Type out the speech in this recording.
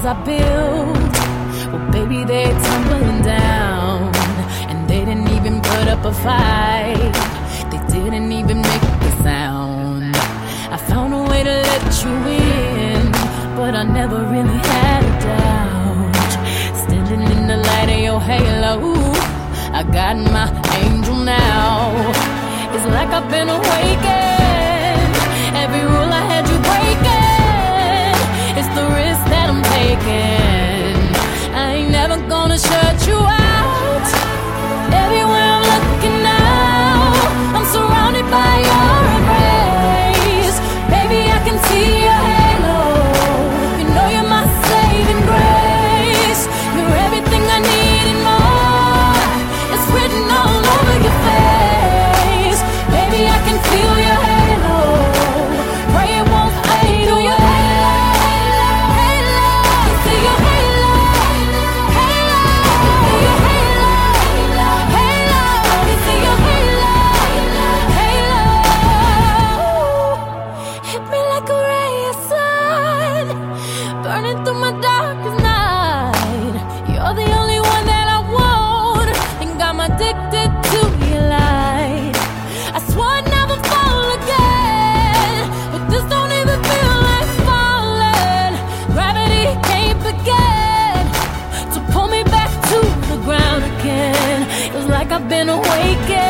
I built, well, baby, they're tumbling down. And they didn't even put up a fight. They didn't even make a sound. I found a way to let you in, but I never really had a doubt. Standing in the light of your halo, I got my angel now. It's like I've been awakened. Every rule I had you breaking. It's the risk that I'm taking. I ain't never gonna shut you out. Everywhere I'm looking now, I'm surrounded by your embrace. Baby, I can see your halo. You know you're my saving grace. You're everything I need and more. It's written all over your face. Baby, I can feel your halo. Pray it won't fade. Feel your halo, halo. See your halo, halo. Feel your halo, halo. See your halo, halo. Hit me like a ray of sun, burning through my darkest night. You're the only one that I want, and got me addicted to your light. I swore I'd never fall again, but this don't even feel like falling. Gravity can't begin to pull me back to the ground again. It's like I've been awakened.